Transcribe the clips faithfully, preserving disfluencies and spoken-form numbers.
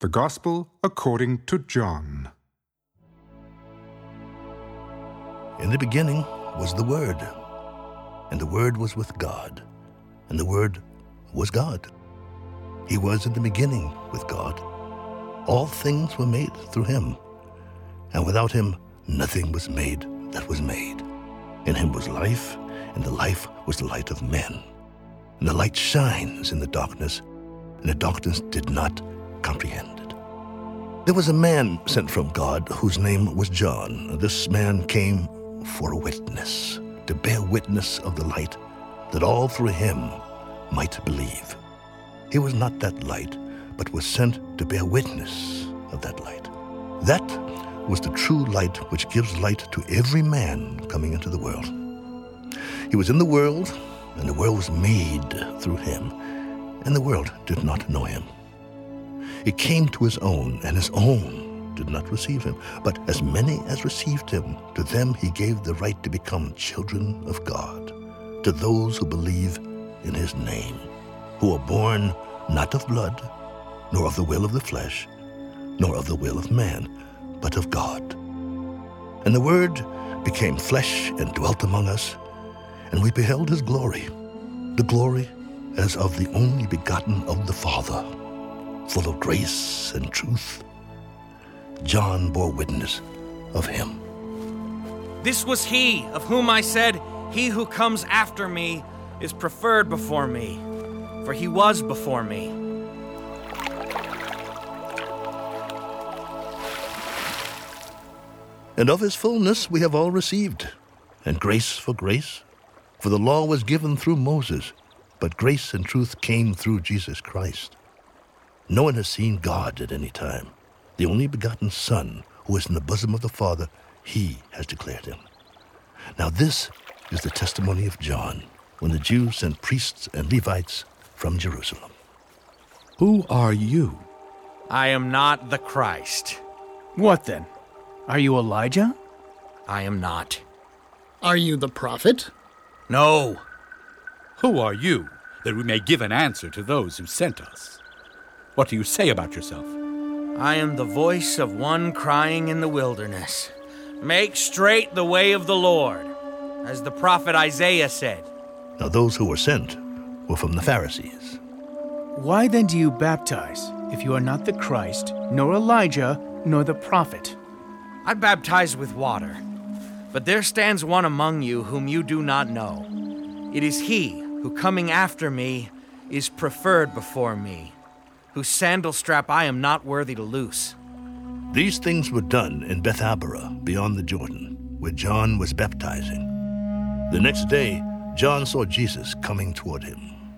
The Gospel according to John. In the beginning was the Word, and the Word was with God, and the Word was God. He was in the beginning with God. All things were made through him, and without him nothing was made that was made. In him was life, and the life was the light of men. And the light shines in the darkness, and the darkness did not comprehend it. There was a man sent from God whose name was John. This man came for a witness, to bear witness of the light, that all through him might believe. He was not that light, but was sent to bear witness of that light. That was the true light which gives light to every man coming into the world. He was in the world, and the world was made through him, and the world did not know him. It came to his own, and his own did not receive him. But as many as received him, to them he gave the right to become children of God, to those who believe in his name, who are born not of blood, nor of the will of the flesh, nor of the will of man, but of God. And the Word became flesh and dwelt among us, and we beheld his glory, the glory as of the only begotten of the Father, full of grace and truth. John bore witness of him. This was he of whom I said, "He who comes after me is preferred before me, for he was before me." And of his fullness we have all received, and grace for grace. For the law was given through Moses, but grace and truth came through Jesus Christ. No one has seen God at any time. The only begotten Son, who is in the bosom of the Father, he has declared him. Now this is the testimony of John, when the Jews sent priests and Levites from Jerusalem. Who are you? I am not the Christ. What then? Are you Elijah? I am not. Are you the prophet? No. Who are you, that we may give an answer to those who sent us? What do you say about yourself? I am the voice of one crying in the wilderness, "Make straight the way of the Lord," as the prophet Isaiah said. Now those who were sent were from the Pharisees. Why then do you baptize, if you are not the Christ, nor Elijah, nor the prophet? I baptize with water, but there stands one among you whom you do not know. It is he who, coming after me, is preferred before me, whose sandal strap I am not worthy to loose. These things were done in Bethabara, beyond the Jordan, where John was baptizing. The next day, John saw Jesus coming toward him.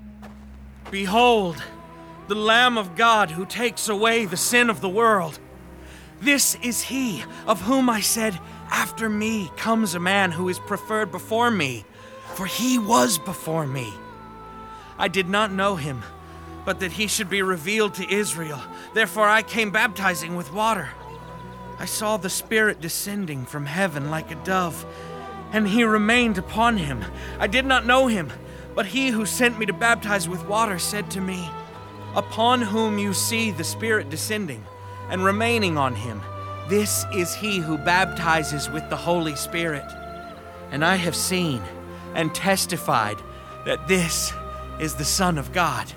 Behold, the Lamb of God who takes away the sin of the world. This is he of whom I said, "After me comes a man who is preferred before me, for he was before me." I did not know him, but that he should be revealed to Israel. Therefore I came baptizing with water. I saw the Spirit descending from heaven like a dove, and he remained upon him. I did not know him, but he who sent me to baptize with water said to me, "Upon whom you see the Spirit descending and remaining on him, this is he who baptizes with the Holy Spirit." And I have seen and testified that this is the Son of God.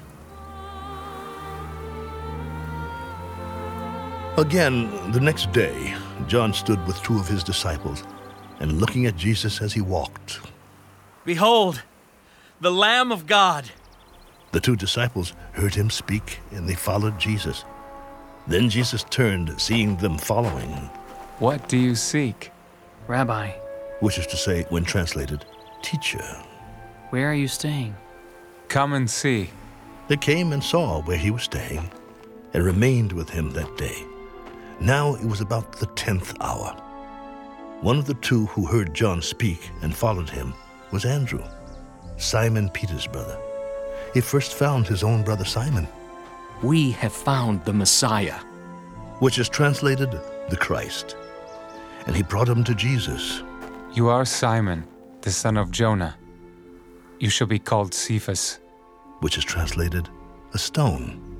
Again, the next day, John stood with two of his disciples, and looking at Jesus as he walked. "Behold, the Lamb of God." The two disciples heard him speak, and they followed Jesus. Then Jesus turned, seeing them following. "What do you seek?" Rabbi, Which is to say, when translated, teacher. "Where are you staying?" "Come and see." They came and saw where he was staying, and remained with him that day. Now it was about the tenth hour. One of the two who heard John speak and followed him was Andrew, Simon Peter's brother. He first found his own brother Simon. "We have found the Messiah," which is translated, the Christ. And he brought him to Jesus. "You are Simon, the son of Jonah. You shall be called Cephas," which is translated, a stone.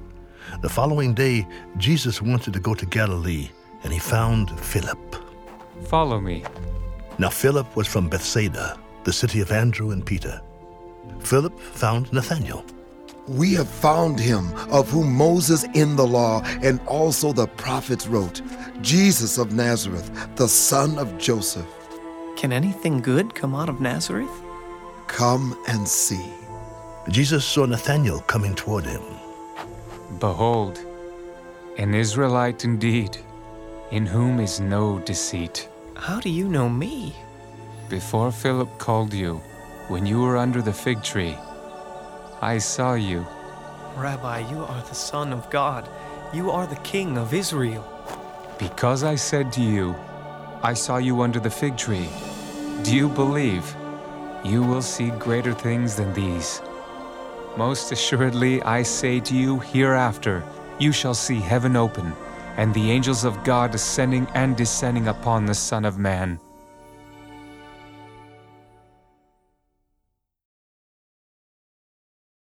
The following day, Jesus wanted to go to Galilee, and he found Philip. Follow me. Now Philip was from Bethsaida, the city of Andrew and Peter. Philip found Nathanael. We have found him of whom Moses in the law and also the prophets wrote, Jesus of Nazareth, the son of Joseph. Can anything good come out of Nazareth? Come and see. Jesus saw Nathanael coming toward him. Behold, an Israelite indeed, in whom is no deceit. How do you know me? Before Philip called you, when you were under the fig tree, I saw you. Rabbi, you are the Son of God. You are the King of Israel. Because I said to you, I saw you under the fig tree, do you believe? You will see greater things than these. Most assuredly, I say to you, hereafter you shall see heaven open, and the angels of God ascending and descending upon the Son of Man.